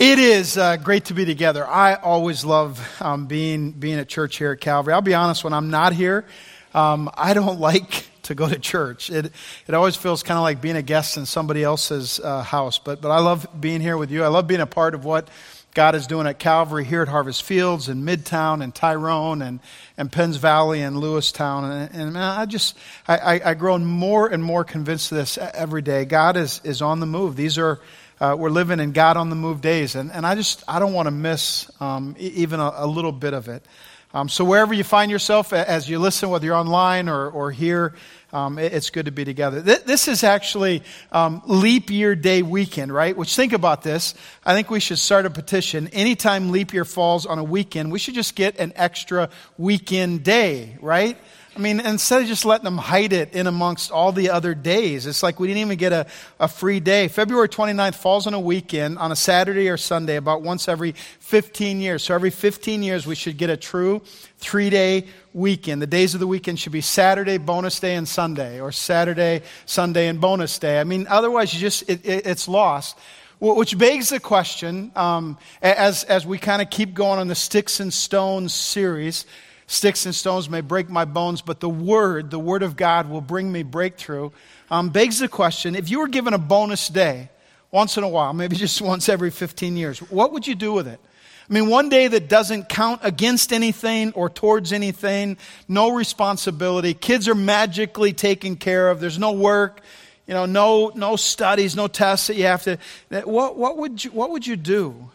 It is great to be together. I always love being at church here at Calvary. I'll be honest, when I'm not here, I don't like to go to church. It always feels kind of like being a guest in somebody else's house. But I love being here with you. I love being a part of what God is doing at Calvary here at Harvest Fields and Midtown and Tyrone and Penns Valley and Lewistown. And man, I grow more and more convinced of this every day. God is on the move. These are we're living in God on the move days, and I don't want to miss even a little bit of it. So wherever you find yourself as you listen, whether you're online or here, it's good to be together. This is actually Leap Year Day weekend, right? Which, think about this. I think we should start a petition. Anytime leap year falls on a weekend, we should just get an extra weekend day, right? I mean, instead of just letting them hide it in amongst all the other days, it's like we didn't even get a free day. February 29th falls on a weekend, on a Saturday or Sunday, about once every 15 years. So every 15 years, we should get a true 3-day weekend. The days of the weekend should be Saturday, bonus day, and Sunday, or Saturday, Sunday, and bonus day. I mean, otherwise, it's lost. Which begs the question, as we kind of keep going on the Sticks and Stones series. Sticks and stones may break my bones, but the Word of God will bring me breakthrough. Begs the question, if you were given a bonus day once in a while, maybe just once every 15 years, what would you do with it? I mean, one day that doesn't count against anything or towards anything, no responsibility, kids are magically taken care of, there's no work, no studies, no tests that you have to. What would you do?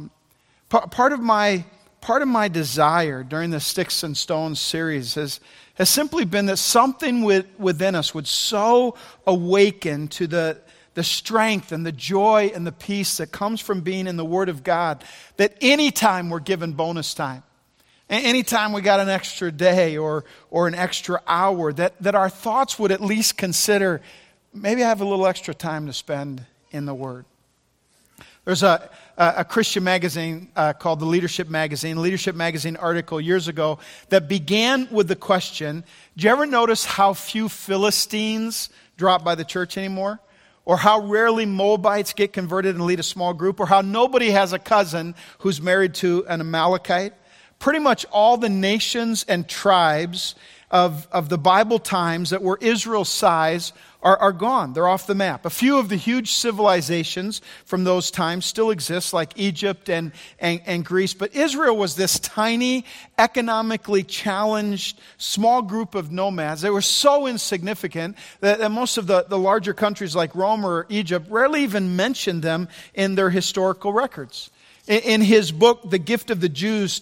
Part of my desire during the Sticks and Stones series has simply been that something within us would so awaken to the strength and the joy and the peace that comes from being in the Word of God, that anytime we're given bonus time, anytime we got an extra day or an extra hour, that our thoughts would at least consider, maybe I have a little extra time to spend in the Word. There's a Christian magazine called the Leadership Magazine article years ago that began with the question, do you ever notice how few Philistines drop by the church anymore? Or how rarely Moabites get converted and lead a small group? Or how nobody has a cousin who's married to an Amalekite? Pretty much all the nations and tribes of the Bible times that were Israel's size are gone. They're off the map. A few of the huge civilizations from those times still exist, like Egypt and Greece. But Israel was this tiny, economically challenged, small group of nomads. They were so insignificant that most of the larger countries like Rome or Egypt rarely even mentioned them in their historical records. In his book, The Gift of the Jews,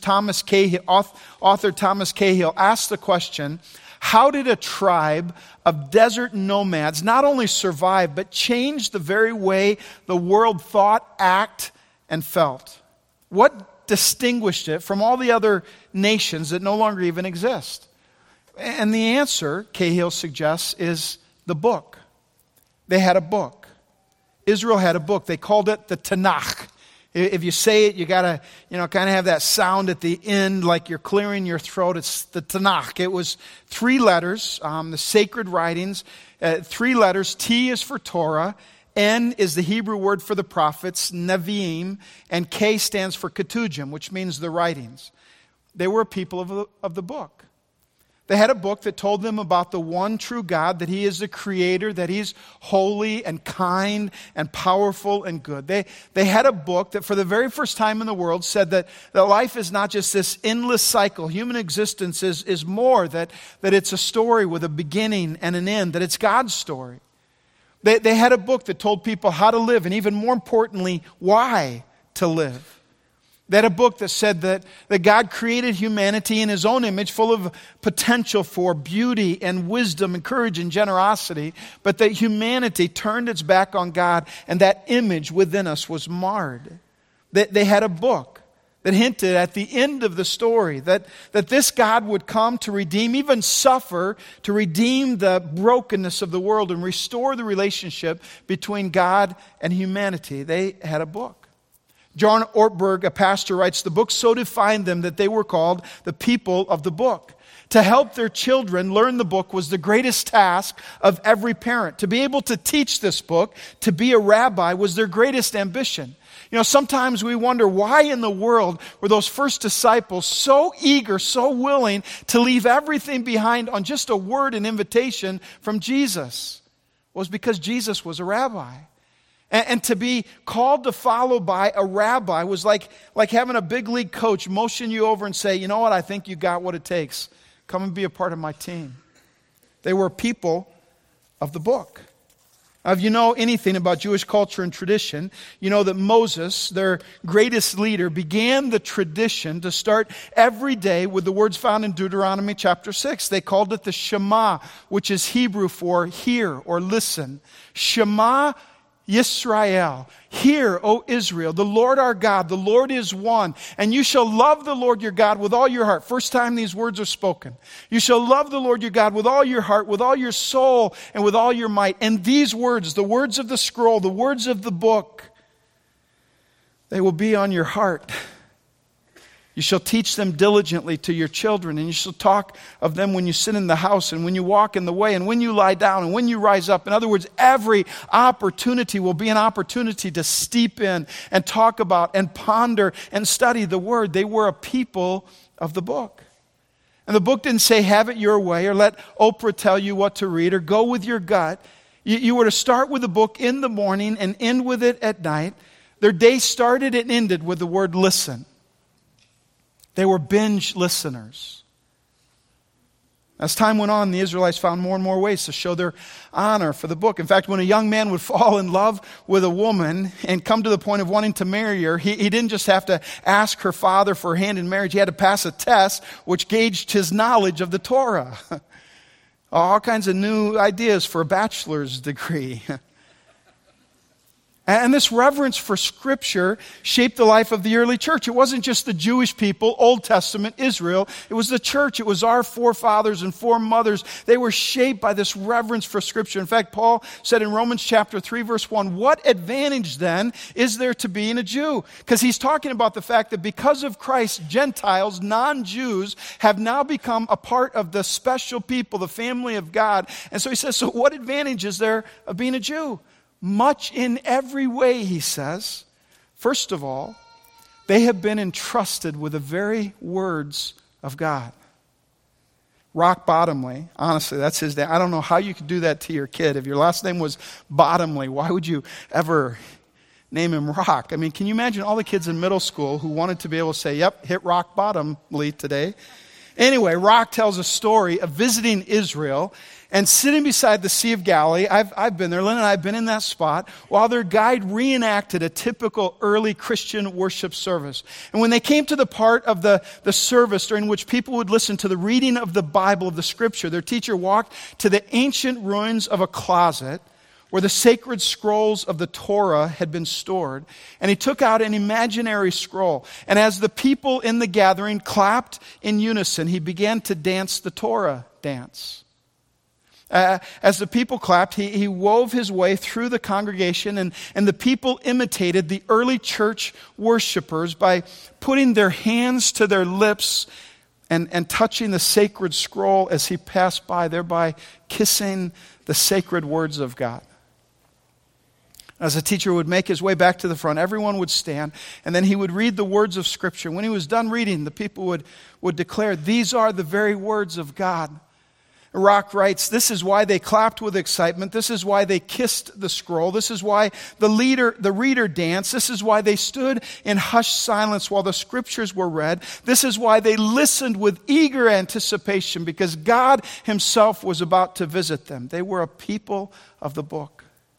author Thomas Cahill asked the question, how did a tribe of desert nomads not only survive, but change the very way the world thought, acted, and felt? What distinguished it from all the other nations that no longer even exist? And the answer, Cahill suggests, is the book. They had a book. Israel had a book. They called it the Tanakh. If you say it, you got to, kind of have that sound at the end like you're clearing your throat. It's the Tanakh. It was 3 letters, the sacred writings, 3 letters. T is for Torah, N is the Hebrew word for the prophets, Nevi'im, and K stands for Ketujim, which means the writings. They were a people of the book. They had a book that told them about the one true God, that He is the Creator, that He's holy and kind and powerful and good. They had a book that for the very first time in the world said that life is not just this endless cycle. Human existence is more, that it's a story with a beginning and an end, that it's God's story. They had a book that told people how to live and even more importantly, why to live. They had a book that said that God created humanity in His own image, full of potential for beauty and wisdom and courage and generosity, but that humanity turned its back on God and that image within us was marred. They had a book that hinted at the end of the story that this God would come to redeem, even suffer, to redeem the brokenness of the world and restore the relationship between God and humanity. They had a book. John Ortberg, a pastor, writes, the book so defined them that they were called the people of the book. To help their children learn the book was the greatest task of every parent. To be able to teach this book, to be a rabbi, was their greatest ambition. You know, sometimes we wonder why in the world were those first disciples so eager, so willing to leave everything behind on just a word and invitation from Jesus. It was because Jesus was a rabbi. And to be called to follow by a rabbi was like having a big league coach motion you over and say, you know what, I think you got what it takes. Come and be a part of my team. They were people of the book. Now, if you know anything about Jewish culture and tradition, you know that Moses, their greatest leader, began the tradition to start every day with the words found in Deuteronomy chapter 6. They called it the Shema, which is Hebrew for hear or listen. Shema Yisrael, hear, O Israel, the Lord our God, the Lord is one, and you shall love the Lord your God with all your heart. First time these words are spoken. You shall love the Lord your God with all your heart, with all your soul, and with all your might. And these words, the words of the scroll, the words of the book, they will be on your heart. You shall teach them diligently to your children, and you shall talk of them when you sit in the house, and when you walk in the way, and when you lie down, and when you rise up. In other words, every opportunity will be an opportunity to steep in and talk about and ponder and study the Word. They were a people of the book. And the book didn't say, have it your way, or let Oprah tell you what to read, or go with your gut. You were to start with the book in the morning and end with it at night. Their day started and ended with the word listen. They were binge listeners. As time went on, the Israelites found more and more ways to show their honor for the book. In fact, when a young man would fall in love with a woman and come to the point of wanting to marry her, he didn't just have to ask her father for a hand in marriage. He had to pass a test which gauged his knowledge of the Torah. All kinds of new ideas for a bachelor's degree. And this reverence for Scripture shaped the life of the early church. It wasn't just the Jewish people, Old Testament Israel. It was the church. It was our forefathers and foremothers. They were shaped by this reverence for Scripture. In fact, Paul said in Romans chapter 3, verse 1, what advantage then is there to being a Jew? Because he's talking about the fact that because of Christ, Gentiles, non-Jews, have now become a part of the special people, the family of God. And so he says, so what advantage is there of being a Jew? Much in every way, he says. First of all, they have been entrusted with the very words of God. Rock Bottomley, honestly, that's his name. I don't know how you could do that to your kid. If your last name was Bottomley, why would you ever name him Rock? I mean, can you imagine all the kids in middle school who wanted to be able to say, yep, hit Rock Bottomley today? Anyway, Rock tells a story of visiting Israel and sitting beside the Sea of Galilee. I've been there. Lynn and I have been in that spot while their guide reenacted a typical early Christian worship service. And when they came to the part of the service during which people would listen to the reading of the Bible, of the Scripture, their teacher walked to the ancient ruins of a closet where the sacred scrolls of the Torah had been stored. And he took out an imaginary scroll. And as the people in the gathering clapped in unison, he began to dance the Torah dance. As the people clapped, he wove his way through the congregation, and the people imitated the early church worshipers by putting their hands to their lips and touching the sacred scroll as he passed by, thereby kissing the sacred words of God. As the teacher would make his way back to the front, everyone would stand, and then he would read the words of Scripture. When he was done reading, the people would declare, these are the very words of God. Rock writes, this is why they clapped with excitement. This is why they kissed the scroll. This is why the reader danced. This is why they stood in hushed silence while the Scriptures were read. This is why they listened with eager anticipation, because God himself was about to visit them. They were a people of the book.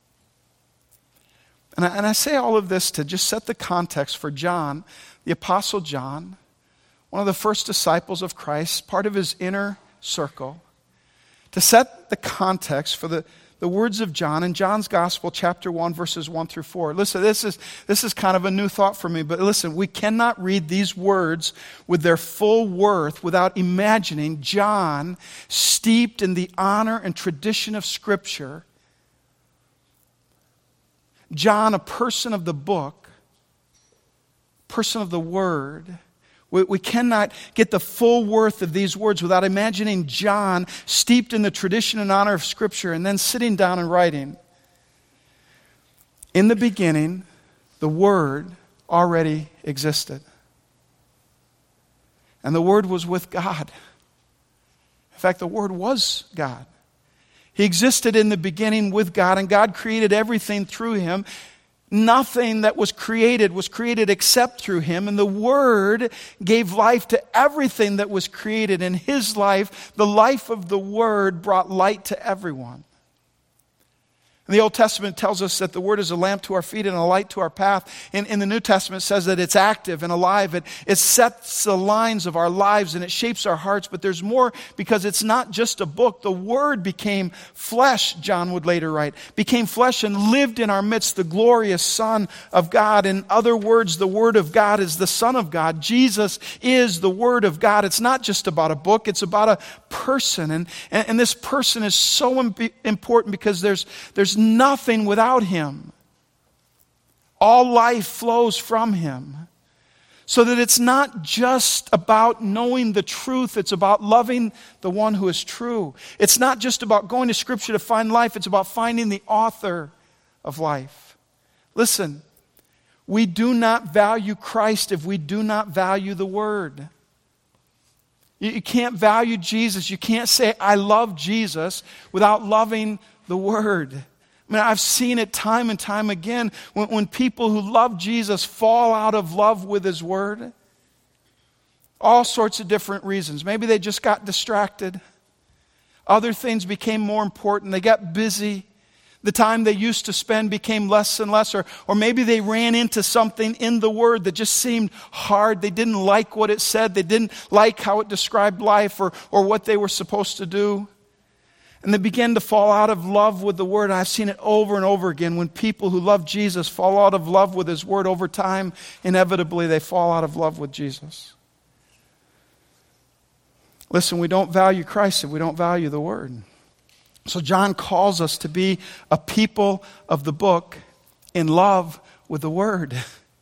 And I say all of this to just set the context for John, the Apostle John, one of the first disciples of Christ, part of his inner circle, to set the context for the words of John in John's Gospel, chapter 1, verses 1 through 4. Listen, this is kind of a new thought for me, but listen, we cannot read these words with their full worth without imagining John steeped in the honor and tradition of Scripture. John, a person of the book, person of the Word. We cannot get the full worth of these words without imagining John steeped in the tradition and honor of Scripture and then sitting down and writing. In the beginning, the Word already existed. And the Word was with God. In fact, the Word was God. He existed in the beginning with God, and God created everything through Him. Nothing that was created except through Him, and the Word gave life to everything that was created. In His life, the life of the Word brought light to everyone. And the Old Testament tells us that the Word is a lamp to our feet and a light to our path. In the New Testament, it says that it's active and alive. It sets the lines of our lives and it shapes our hearts. But there's more, because it's not just a book. The Word became flesh, John would later write. Became flesh and lived in our midst, the glorious Son of God. In other words, the Word of God is the Son of God. Jesus is the Word of God. It's not just about a book. It's about a person. And this person is so important because there's nothing without Him. All life flows from Him. So that it's not just about knowing the truth, it's about loving the one who is true. It's not just about going to Scripture to find life, it's about finding the author of life. Listen, we do not value Christ if we do not value the Word. You can't value Jesus. You can't say, I love Jesus, without loving the Word. I mean, I've seen it time and time again when people who love Jesus fall out of love with His Word. All sorts of different reasons. Maybe they just got distracted. Other things became more important. They got busy. The time they used to spend became less and less. Or maybe they ran into something in the Word that just seemed hard. They didn't like what it said. They didn't like how it described life or what they were supposed to do. And they began to fall out of love with the Word. I've seen it over and over again. When people who love Jesus fall out of love with His Word over time, inevitably they fall out of love with Jesus. Listen, we don't value Christ if we don't value the Word. So John calls us to be a people of the book in love with the Word.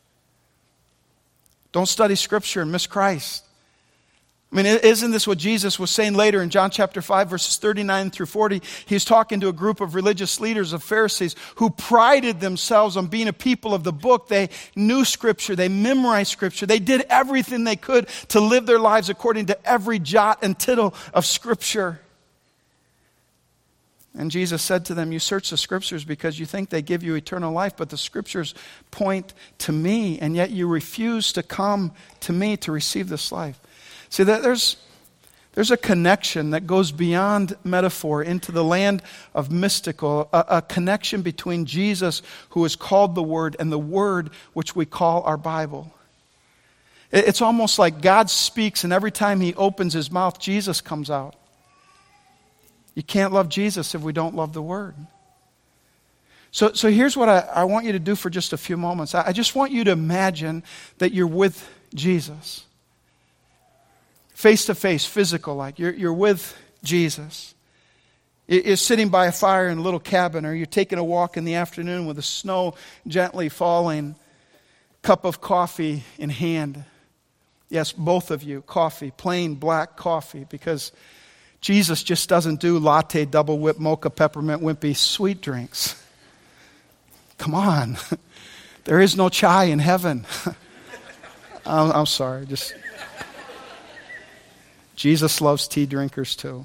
Don't study Scripture and miss Christ. I mean, isn't this what Jesus was saying later in John chapter 5, verses 39 through 40? He was talking to a group of religious leaders, of Pharisees, who prided themselves on being a people of the book. They knew Scripture. They memorized Scripture. They did everything they could to live their lives according to every jot and tittle of Scripture. And Jesus said to them, you search the Scriptures because you think they give you eternal life, but the Scriptures point to me, and yet you refuse to come to me to receive this life. See, that there's a connection that goes beyond metaphor into the land of mystical, a connection between Jesus, who is called the Word, and the Word which we call our Bible. It's almost like God speaks, and every time He opens His mouth, Jesus comes out. You can't love Jesus if we don't love the Word. So here's what I want you to do for just a few moments. I just want you to imagine that you're with Jesus. Face to face, physical like. You're with Jesus. You're sitting by a fire in a little cabin, or you're taking a walk in the afternoon with the snow gently falling, cup of coffee in hand. Yes, both of you, coffee, plain black coffee, because Jesus just doesn't do latte, double whip, mocha, peppermint, wimpy, sweet drinks. Come on. There is no chai in heaven. I'm sorry. Jesus loves tea drinkers too.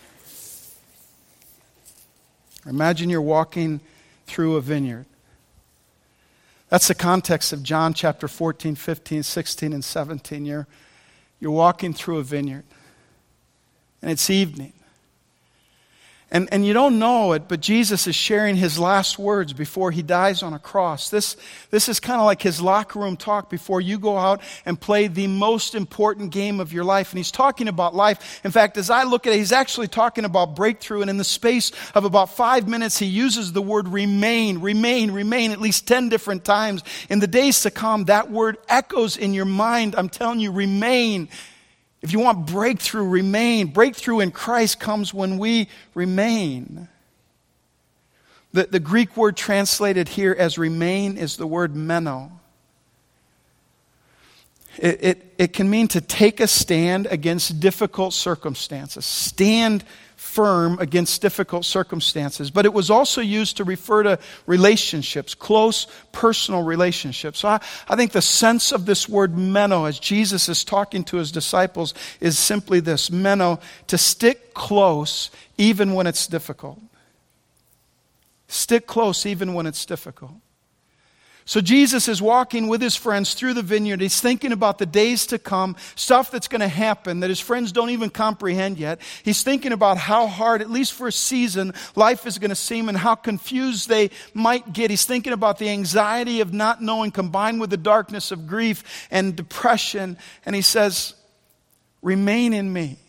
Imagine you're walking through a vineyard. That's the context of John chapter 14, 15, 16, and 17. You're walking through a vineyard. And it's evening. And you don't know it, but Jesus is sharing His last words before He dies on a cross. This is kind of like His locker room talk before you go out and play the most important game of your life. And He's talking about life. In fact, as I look at it, He's actually talking about breakthrough. And in the space of about 5 minutes, He uses the word remain, remain, remain at least 10 different times. In the days to come, that word echoes in your mind. I'm telling you, remain. If you want breakthrough, remain. Breakthrough in Christ comes when we remain. The Greek word translated here as remain is the word meno. It can mean to take a stand against difficult circumstances. Stand firm against difficult circumstances. But it was also used to refer to relationships, close personal relationships. So I think the sense of this word meno, as Jesus is talking to his disciples, is simply this: meno, to stick close even when it's difficult. Stick close even when it's difficult. So Jesus is walking with his friends through the vineyard. He's thinking about the days to come, stuff that's going to happen that his friends don't even comprehend yet. He's thinking about how hard, at least for a season, life is going to seem and how confused they might get. He's thinking about the anxiety of not knowing combined with the darkness of grief and depression. And he says, remain in me,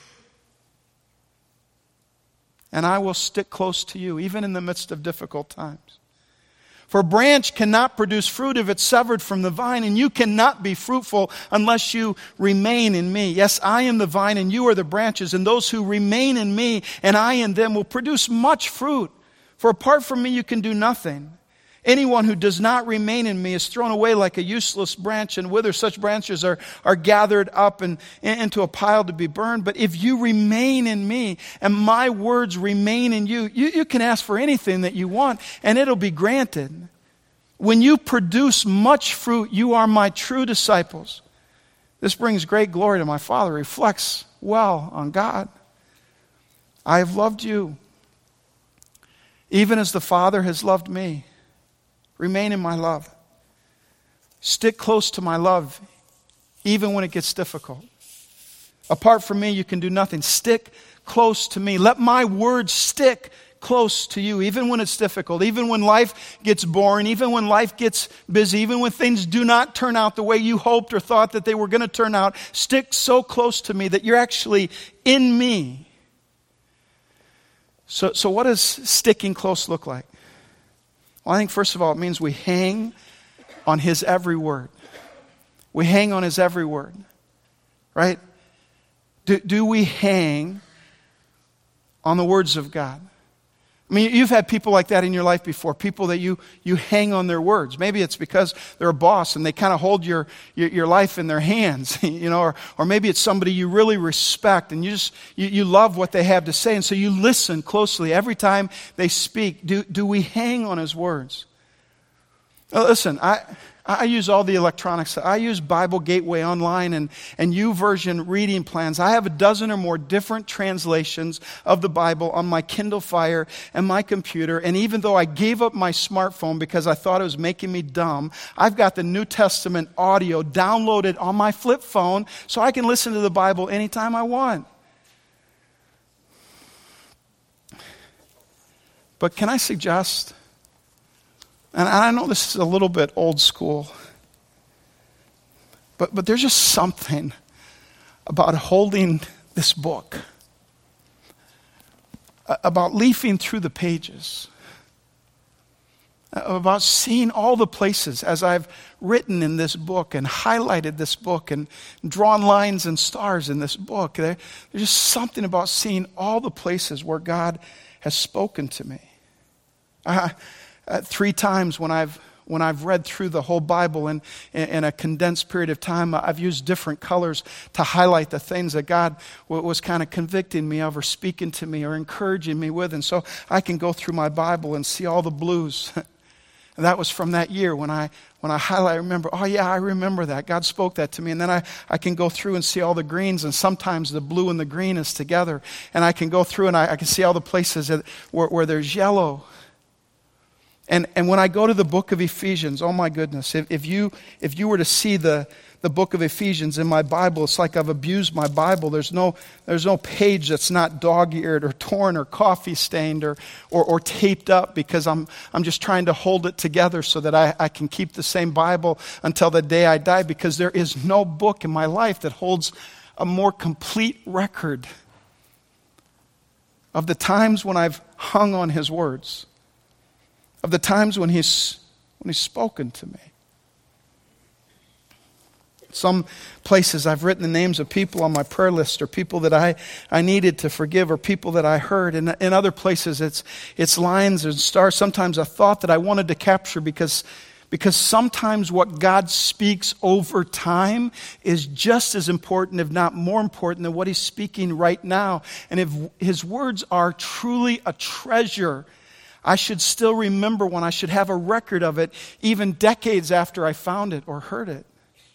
and I will stick close to you, even in the midst of difficult times. For a branch cannot produce fruit if it's severed from the vine, and you cannot be fruitful unless you remain in me. Yes, I am the vine and you are the branches, and those who remain in me and I in them will produce much fruit. For apart from me you can do nothing. Anyone who does not remain in me is thrown away like a useless branch and withers. Such branches are gathered up and into a pile to be burned. But if you remain in me and my words remain in you, you can ask for anything that you want and it'll be granted. When you produce much fruit, you are my true disciples. This brings great glory to my Father, reflects well on God. I have loved you, even as the Father has loved me. Remain in my love. Stick close to my love, even when it gets difficult. Apart from me, you can do nothing. Stick close to me. Let my words stick close to you, even when it's difficult, even when life gets boring, even when life gets busy, even when things do not turn out the way you hoped or thought that they were going to turn out. Stick so close to me that you're actually in me. So what does sticking close look like? Well, I think first of all, it means we hang on his every word. We hang on his every word, right? Do we hang on the words of God? I mean, you've had people like that in your life before, people that you hang on their words. Maybe it's because they're a boss and they kind of hold your life in their hands, or maybe it's somebody you really respect and you love what they have to say, and so you listen closely every time they speak. Do we hang on his words? Now, listen, I use all the electronics. I use Bible Gateway online and YouVersion reading plans. I have a dozen or more different translations of the Bible on my Kindle Fire and my computer. And even though I gave up my smartphone because I thought it was making me dumb, I've got the New Testament audio downloaded on my flip phone so I can listen to the Bible anytime I want. But can I suggest, and I know this is a little bit old school, but there's just something about holding this book, about leafing through the pages, about seeing all the places as I've written in this book and highlighted this book and drawn lines and stars in this book. There's just something about seeing all the places where God has spoken to me. 3 times when I've read through the whole Bible in a condensed period of time, I've used different colors to highlight the things that God was kind of convicting me of or speaking to me or encouraging me with. And so I can go through my Bible and see all the blues. And that was from that year when I highlight, I remember, oh yeah, I remember that. God spoke that to me. And then I can go through and see all the greens, and sometimes the blue and the green is together. And I can go through and I can see all the places where there's yellow. And when I go to the book of Ephesians, oh my goodness, if you were to see the book of Ephesians in my Bible, it's like I've abused my Bible. There's no page that's not dog-eared or torn or coffee-stained or taped up because I'm just trying to hold it together so that I can keep the same Bible until the day I die, because there is no book in my life that holds a more complete record of the times when I've hung on his words, of the times when he's spoken to me. Some places I've written the names of people on my prayer list, or people that I needed to forgive, or people that I heard. And in other places it's lines and stars. Sometimes a thought that I wanted to capture because Because sometimes what God speaks over time is just as important, if not more important, than what he's speaking right now. And if his words are truly a treasure, I should still remember one. I should have a record of it even decades after I found it or heard it.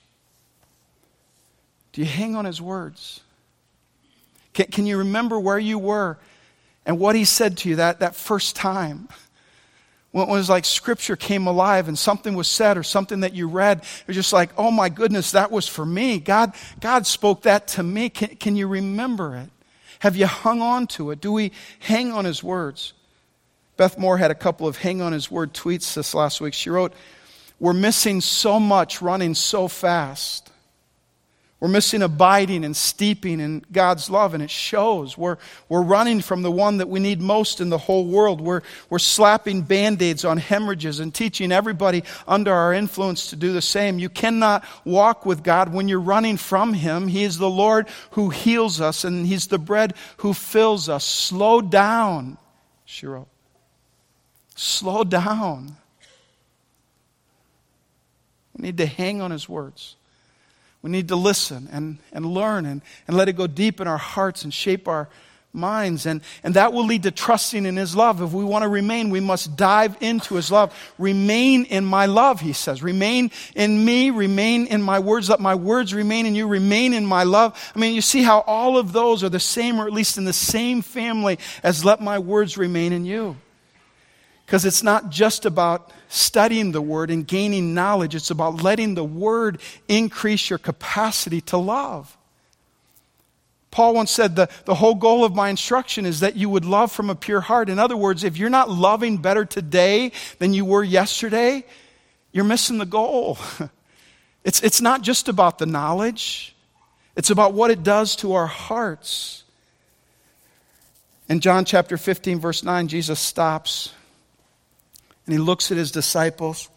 Do you hang on his words? Can you remember where you were and what he said to you that first time? When it was like Scripture came alive and something was said or something that you read, it was just like, oh my goodness, that was for me. God spoke that to me. Can you remember it? Have you hung on to it? Do we hang on his words? Beth Moore had a couple of hang on his word tweets this last week. She wrote, we're missing so much running so fast. We're missing abiding and steeping in God's love, and it shows. We're running from the one that we need most in the whole world. We're slapping Band-Aids on hemorrhages and teaching everybody under our influence to do the same. You cannot walk with God when you're running from him. He is the Lord who heals us, and he's the bread who fills us. Slow down, she wrote. Slow down. We need to hang on his words. We need to listen and learn and let it go deep in our hearts and shape our minds. And that will lead to trusting in his love. If we want to remain, we must dive into his love. Remain in my love, he says. Remain in me, remain in my words. Let my words remain in you, remain in my love. I mean, you see how all of those are the same, or at least in the same family as let my words remain in you. Because it's not just about studying the Word and gaining knowledge. It's about letting the Word increase your capacity to love. Paul once said, the whole goal of my instruction is that you would love from a pure heart. In other words, if you're not loving better today than you were yesterday, you're missing the goal. It's not just about the knowledge. It's about what it does to our hearts. In John chapter 15, verse 9, Jesus stops. And he looks at his disciples.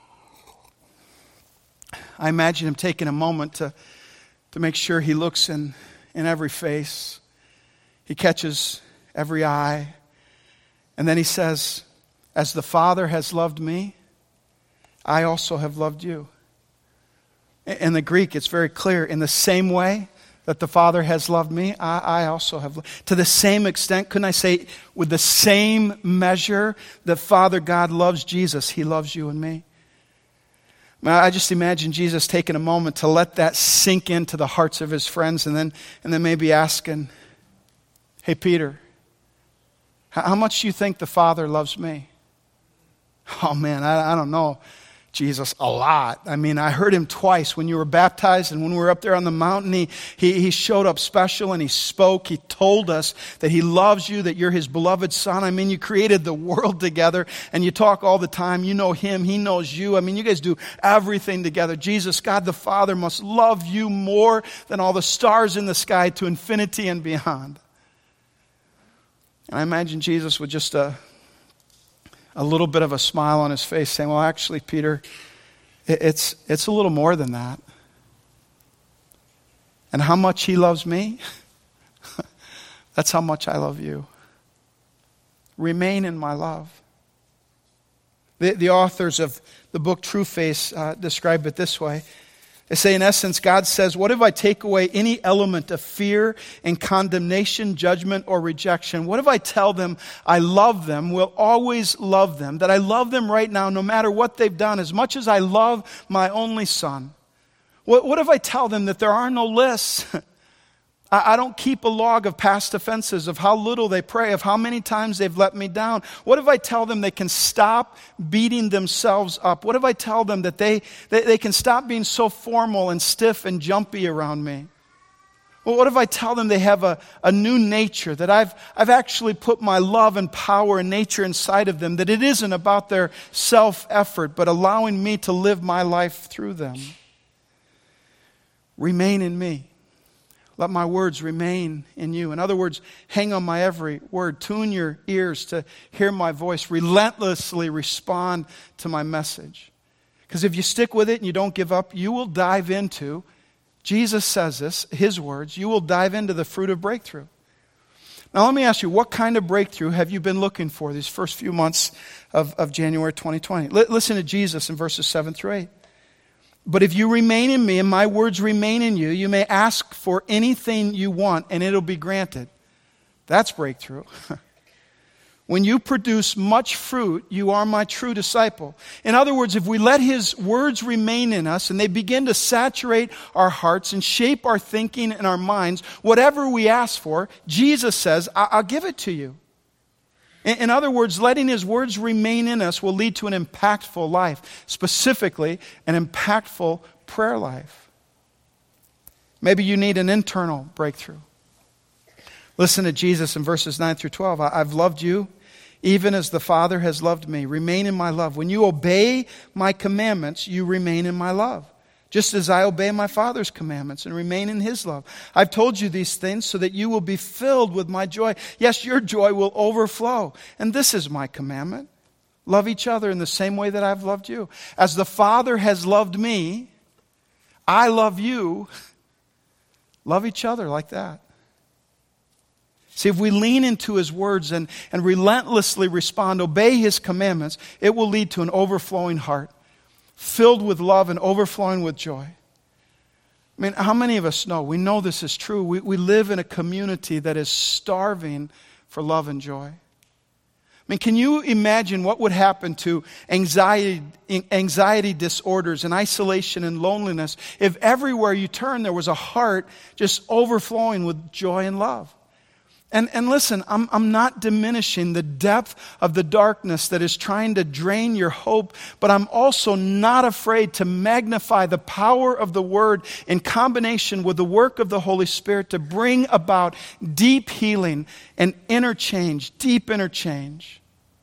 I imagine him taking a moment to make sure he looks in every face. He catches every eye. And then he says, as the Father has loved me, I also have loved you. In the Greek, it's very clear. In the same way that the Father has loved me, I also have loved. To the same extent, couldn't I say, with the same measure that Father God loves Jesus, he loves you and me. I just imagine Jesus taking a moment to let that sink into the hearts of his friends, and then maybe asking, hey Peter, how much do you think the Father loves me? Oh man, I don't know. Jesus, a lot. I mean, I heard him twice when you were baptized and when we were up there on the mountain. He showed up special and he spoke. He told us that he loves you, that you're his beloved son. I mean, you created the world together and you talk all the time. You know him. He knows you. I mean, you guys do everything together. Jesus, God the Father, must love you more than all the stars in the sky to infinity and beyond. And I imagine Jesus with just a little bit of a smile on his face saying, well, actually, Peter, it's a little more than that. And how much he loves me, that's how much I love you. Remain in my love. The authors of the book True Face describe it this way. They say, in essence, God says, what if I take away any element of fear and condemnation, judgment, or rejection? What if I tell them I love them, will always love them, that I love them right now no matter what they've done, as much as I love my only son? What if I tell them that there are no lists? I don't keep a log of past offenses, of how little they pray, of how many times they've let me down. What if I tell them they can stop beating themselves up? What if I tell them that they can stop being so formal and stiff and jumpy around me? Well, what if I tell them they have a new nature, that I've actually put my love and power and nature inside of them, that it isn't about their self-effort, but allowing me to live my life through them? Remain in me. Let my words remain in you. In other words, hang on my every word. Tune your ears to hear my voice. Relentlessly respond to my message. Because if you stick with it and you don't give up, you will dive into, Jesus says this, his words, you will dive into the fruit of breakthrough. Now let me ask you, what kind of breakthrough have you been looking for these first few months of January 2020? Listen to Jesus in verses 7 through 8. But if you remain in me and my words remain in you, you may ask for anything you want and it'll be granted. That's breakthrough. When you produce much fruit, you are my true disciple. In other words, if we let his words remain in us and they begin to saturate our hearts and shape our thinking and our minds, whatever we ask for, Jesus says, I'll give it to you. In other words, letting his words remain in us will lead to an impactful life, specifically an impactful prayer life. Maybe you need an internal breakthrough. Listen to Jesus in verses 9 through 12. I've loved you even as the Father has loved me. Remain in my love. When you obey my commandments, you remain in my love. Just as I obey my Father's commandments and remain in his love. I've told you these things so that you will be filled with my joy. Yes, your joy will overflow. And this is my commandment. Love each other in the same way that I've loved you. As the Father has loved me, I love you. Love each other like that. See, if we lean into his words and relentlessly respond, obey his commandments, it will lead to an overflowing heart, filled with love and overflowing with joy. I mean, how many of us know? We know this is true. We live in a community that is starving for love and joy. I mean, can you imagine what would happen to anxiety disorders and isolation and loneliness if everywhere you turn there was a heart just overflowing with joy and love? And listen, I'm not diminishing the depth of the darkness that is trying to drain your hope, but I'm also not afraid to magnify the power of the Word in combination with the work of the Holy Spirit to bring about deep healing and interchange, deep interchange.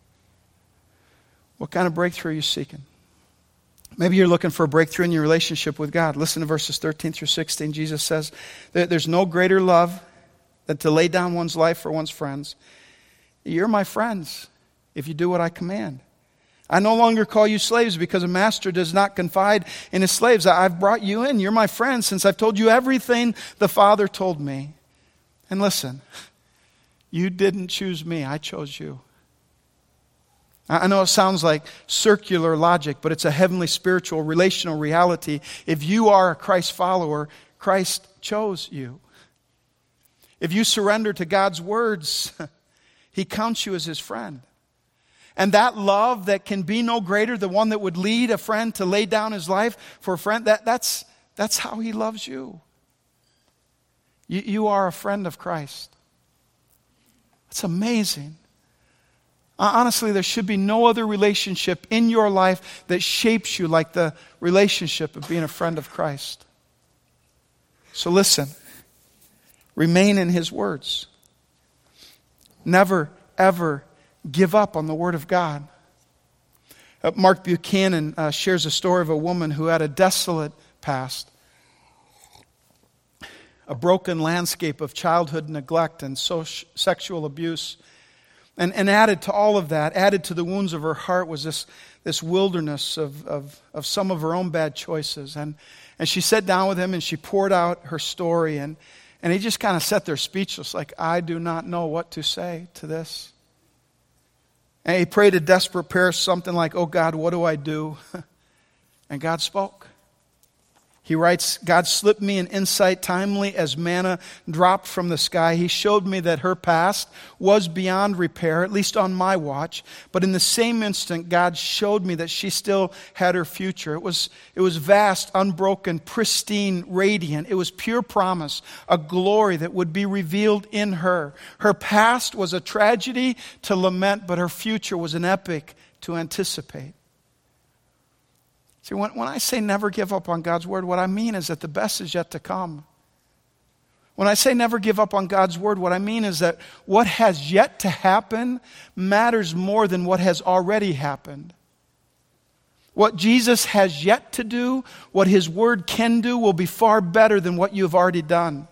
What kind of breakthrough are you seeking? Maybe you're looking for a breakthrough in your relationship with God. Listen to verses 13 through 16. Jesus says, there's no greater love than to lay down one's life for one's friends. You're my friends if you do what I command. I no longer call you slaves because a master does not confide in his slaves. I've brought you in. You're my friends since I've told you everything the Father told me. And listen, you didn't choose me. I chose you. I know it sounds like circular logic, but it's a heavenly, spiritual, relational reality. If you are a Christ follower, Christ chose you. If you surrender to God's words, he counts you as his friend. And that love that can be no greater, the one that would lead a friend to lay down his life for a friend, that's how he loves you. You are a friend of Christ. It's amazing. Honestly, there should be no other relationship in your life that shapes you like the relationship of being a friend of Christ. So listen. Remain in his words. Never, ever give up on the word of God. Mark Buchanan shares a story of a woman who had a desolate past. A broken landscape of childhood neglect and sexual abuse. And added to all of that, added to the wounds of her heart was this wilderness of some of her own bad choices. And she sat down with him and she poured out her story and he just kind of sat there speechless, like, I do not know what to say to this. And he prayed a desperate prayer, something like, oh God, what do I do? And God spoke. He writes, God slipped me an insight timely as manna dropped from the sky. He showed me that her past was beyond repair, at least on my watch. But in the same instant, God showed me that she still had her future. It was vast, unbroken, pristine, radiant. It was pure promise, a glory that would be revealed in her. Her past was a tragedy to lament, but her future was an epic to anticipate. See, when I say never give up on God's word, what I mean is that the best is yet to come. When I say never give up on God's word, what I mean is that what has yet to happen matters more than what has already happened. What Jesus has yet to do, what his word can do, will be far better than what you have already done.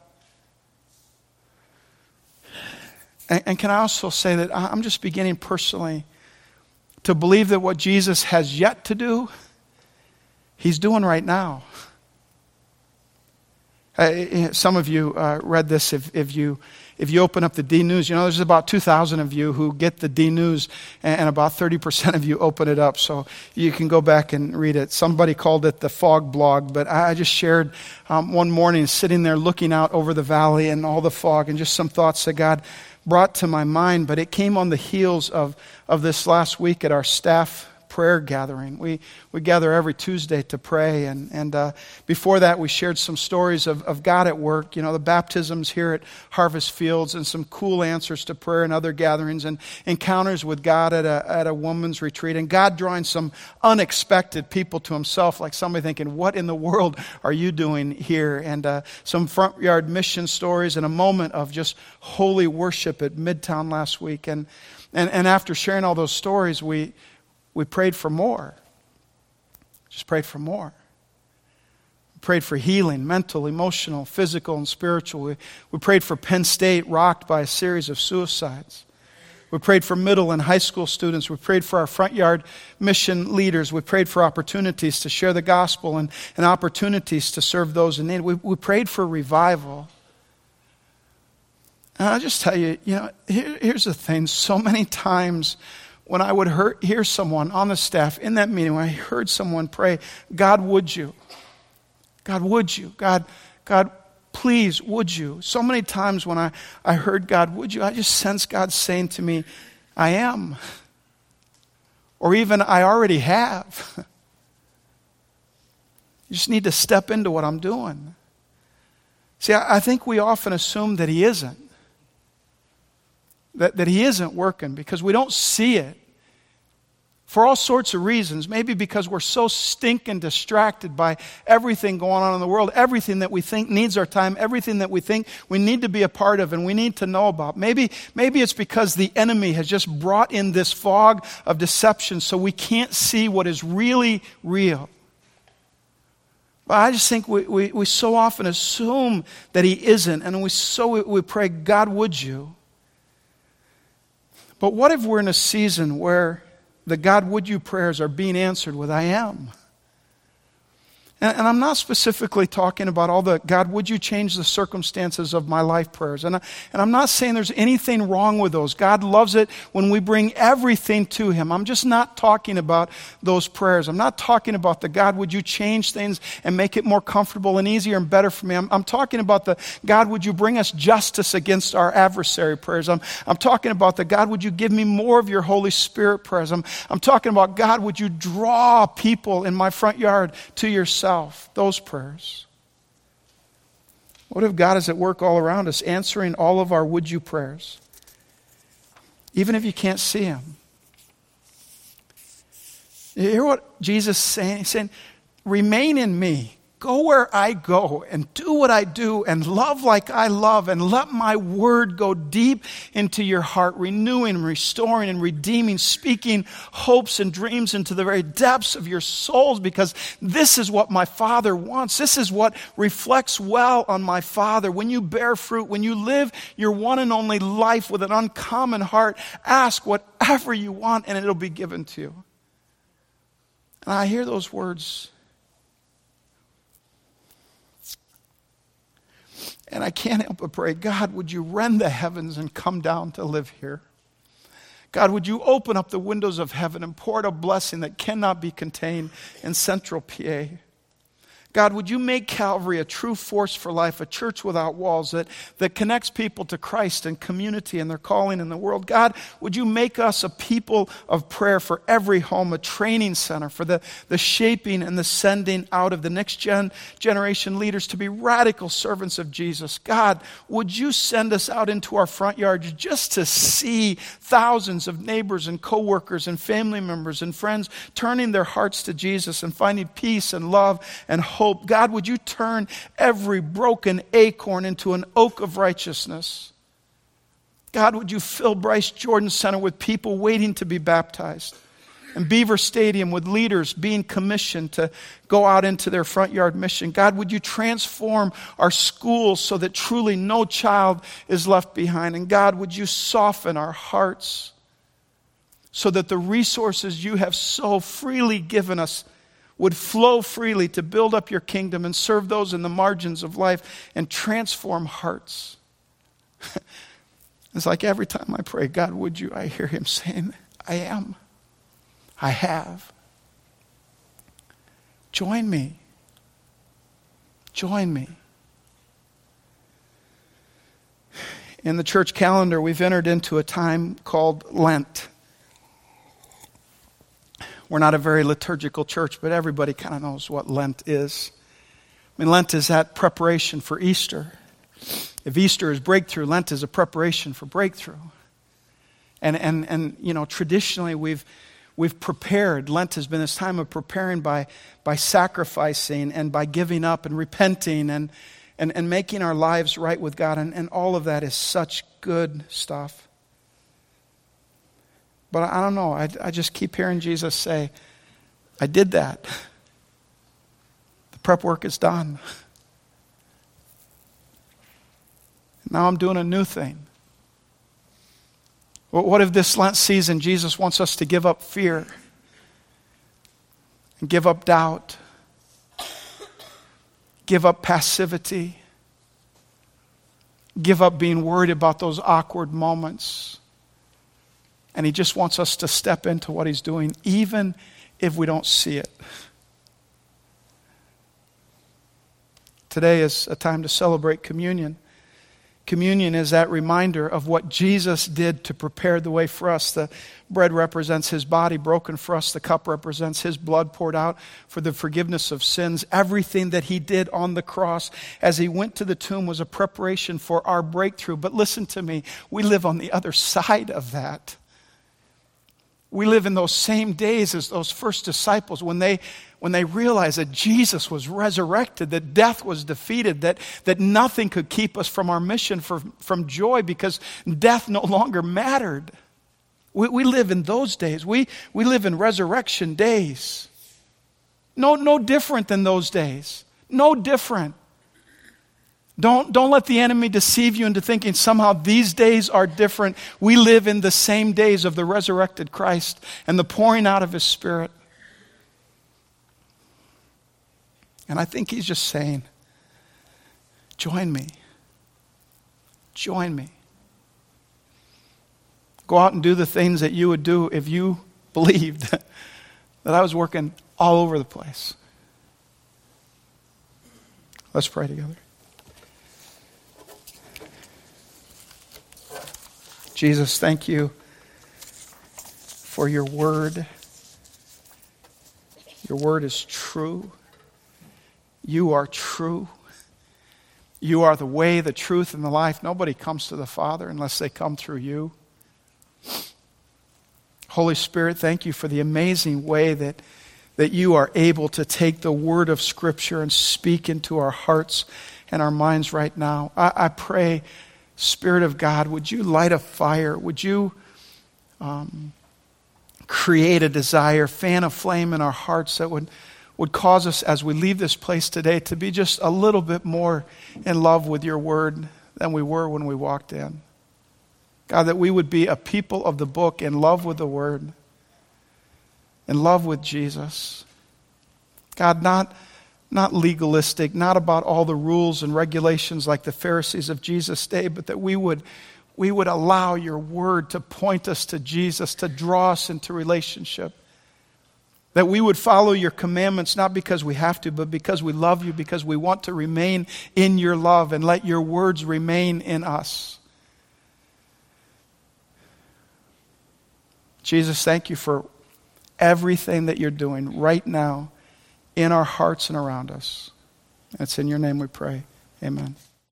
And can I also say that I'm just beginning personally to believe that what Jesus has yet to do, he's doing right now. Some of you read this if you if you open up the D News, there's about 2,000 of you who get the D News, and about 30% of you open it up. So you can go back and read it. Somebody called it the fog blog, but I just shared one morning sitting there looking out over the valley and all the fog and just some thoughts that God brought to my mind. But it came on the heels of this last week at our staff prayer gathering. We gather every Tuesday to pray, and before that we shared some stories of God at work, the baptisms here at Harvest Fields, and some cool answers to prayer and other gatherings, and encounters with God at a woman's retreat, and God drawing some unexpected people to himself, like somebody thinking, what in the world are you doing here? And some front yard mission stories, and a moment of just holy worship at Midtown last week. And after sharing all those stories, we prayed for more. Just prayed for more. We prayed for healing, mental, emotional, physical, and spiritual. We prayed for Penn State, rocked by a series of suicides. We prayed for middle and high school students. We prayed for our front yard mission leaders. We prayed for opportunities to share the gospel and opportunities to serve those in need. We prayed for revival. And I'll just tell you, here's the thing. So many times when I would hear someone on the staff in that meeting, when I heard someone pray, God, would you? God, would you? God, please, would you? So many times when I heard God, would you? I just sensed God saying to me, I am. Or even, I already have. You just need to step into what I'm doing. See, I think we often assume that he isn't. That he isn't working because we don't see it for all sorts of reasons. Maybe because we're so stinking distracted by everything going on in the world, everything that we think needs our time, everything that we think we need to be a part of and we need to know about. Maybe it's because the enemy has just brought in this fog of deception so we can't see what is really real. But I just think we so often assume that he isn't, and we pray, God, would you? But what if we're in a season where the God would you prayers are being answered with I am? And I'm not specifically talking about all the God would you change the circumstances of my life prayers. And I'm not saying there's anything wrong with those. God loves it when we bring everything to him. I'm just not talking about those prayers. I'm not talking about the God would you change things and make it more comfortable and easier and better for me. I'm talking about the God would you bring us justice against our adversary prayers. I'm talking about the God would you give me more of your Holy Spirit prayers. I'm talking about God would you draw people in my front yard to yourself. Those prayers. What if God is at work all around us, answering all of our would you prayers, even if you can't see him? You hear what Jesus is saying? He's saying, remain in me. Go where I go and do what I do and love like I love, and let my word go deep into your heart, renewing, restoring, and redeeming, speaking hopes and dreams into the very depths of your souls, because this is what my Father wants. This is what reflects well on my Father. When you bear fruit, when you live your one and only life with an uncommon heart, ask whatever you want and it'll be given to you. And I hear those words, and I can't help but pray, God, would you rend the heavens and come down to live here? God, would you open up the windows of heaven and pour out a blessing that cannot be contained in Central PA? God, would you make Calvary a true force for life, a church without walls that connects people to Christ and community and their calling in the world? God, would you make us a people of prayer for every home, a training center for the shaping and the sending out of the next generation leaders to be radical servants of Jesus? God, would you send us out into our front yards just to see thousands of neighbors and coworkers and family members and friends turning their hearts to Jesus and finding peace and love and hope? God, would you turn every broken acorn into an oak of righteousness? God, would you fill Bryce Jordan Center with people waiting to be baptized, and Beaver Stadium with leaders being commissioned to go out into their front yard mission? God, would you transform our schools so that truly no child is left behind? And God, would you soften our hearts so that the resources you have so freely given us would flow freely to build up your kingdom and serve those in the margins of life and transform hearts. It's like every time I pray, God, would you? I hear him saying, I am. I have. Join me. Join me. In the church calendar, we've entered into a time called Lent. We're not a very liturgical church, but everybody kind of knows what Lent is. I mean, Lent is that preparation for Easter. If Easter is breakthrough, Lent is a preparation for breakthrough. And you know, traditionally we've prepared. Lent has been this time of preparing by sacrificing and by giving up and repenting and making our lives right with God. And all of that is such good stuff. But I don't know. I just keep hearing Jesus say, I did that. The prep work is done. Now I'm doing a new thing. What if this Lent season Jesus wants us to give up fear and give up doubt, give up passivity, give up being worried about those awkward moments, and he just wants us to step into what he's doing even if we don't see it. Today is a time to celebrate communion. Communion is that reminder of what Jesus did to prepare the way for us. The bread represents his body broken for us. The cup represents his blood poured out for the forgiveness of sins. Everything that he did on the cross as he went to the tomb was a preparation for our breakthrough. But listen to me, we live on the other side of that. We live in those same days as those first disciples when they realized that Jesus was resurrected, that death was defeated, that nothing could keep us from our mission from joy because death no longer mattered. We live in those days. We live in resurrection days. No different than those days. No different. Don't let the enemy deceive you into thinking somehow these days are different. We live in the same days of the resurrected Christ and the pouring out of his Spirit. And I think he's just saying, join me. Join me. Go out and do the things that you would do if you believed that I was working all over the place. Let's pray together. Jesus, thank you for your word. Your word is true. You are true. You are the way, the truth, and the life. Nobody comes to the Father unless they come through you. Holy Spirit, thank you for the amazing way that you are able to take the word of Scripture and speak into our hearts and our minds right now. I pray, Spirit of God, would you light a fire? Would you create a desire, fan a flame in our hearts that would cause us as we leave this place today to be just a little bit more in love with your word than we were when we walked in. God, that we would be a people of the book in love with the word, in love with Jesus. God, not legalistic, not about all the rules and regulations like the Pharisees of Jesus' day, but that we would allow your word to point us to Jesus, to draw us into relationship. That we would follow your commandments, not because we have to, but because we love you, because we want to remain in your love and let your words remain in us. Jesus, thank you for everything that you're doing right now in our hearts and around us. It's in your name we pray. Amen.